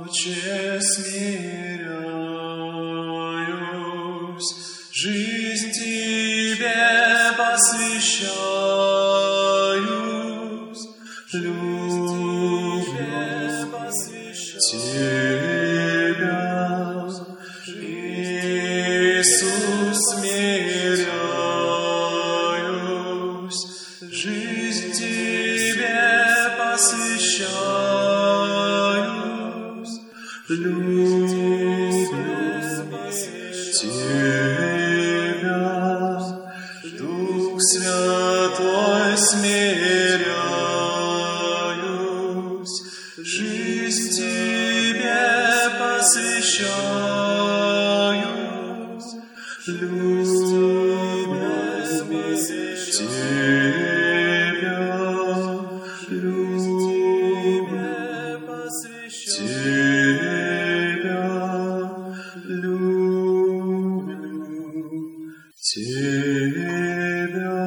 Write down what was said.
Отче, смиряюсь, жизнь Тебе посвящаюсь, любя Тебя, Иисус, смиряюсь, жизнь Тебе посвящаюсь, любя Тебя, Дух Святой, смиряюсь, жизнь Тебе посвящаюсь, любя Тебя, любя Тебя, люблю Тебя.